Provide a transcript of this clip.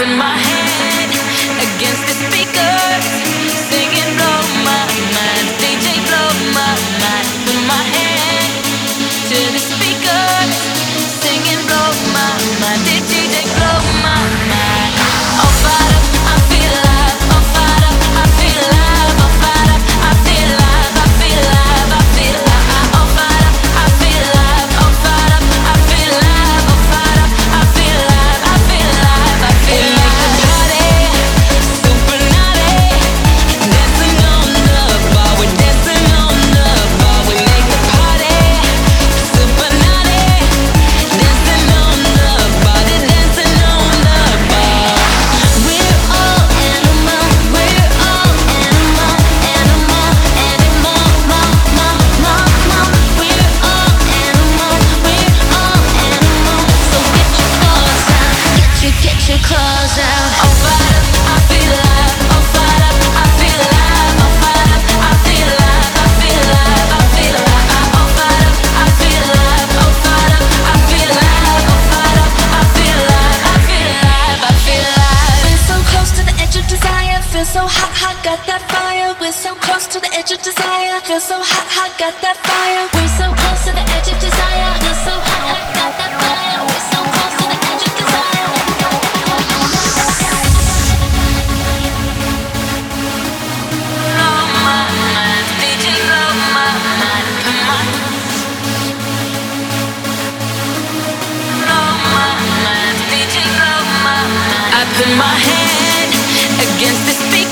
put my head against the speakers, singing blow my mind, DJ blow my mind. Put my head to the speakers, singing blow my mind, DJ blow my mind. Oh, fired up, I feel alive. Oh, fired up, I feel alive. Oh, fired up, I feel alive. I feel alive. I feel alive. Oh, fired up, I feel alive. Oh, fired up, I feel alive. Oh, fired up, I feel alive. I feel alive. I feel alive. Make the party super naughty, dancing on the bar. We're dancing on the bar. We make the party super naughty, dancing on the bar. They're dancing on the bar. We're all animal. We're all animal. Animal, animal, ma, ma, ma, ma. We're all animal. We're all animal. So get your claws out. Oh, fired up, I feel alive. Oh, fired up, I feel alive. Oh, fired up, I feel alive. I feel alive. I feel alive. Oh, fired up, I feel alive. Oh, fired up, I feel alive. Oh, fired up, I feel alive. I feel alive. I feel alive. We're so close to the edge of desire. Feel so hot, hot, got that fire. We're so close to the edge of desire. Feel so hot, hot, got that fire. We're so close to the edge of desire. Feel so hot, hot, got that fire. We're so close to the edge of desire. Blow my mind, DJ blow my mind. Put my blow my mind, DJ blow my mind. I put my head against the speaker.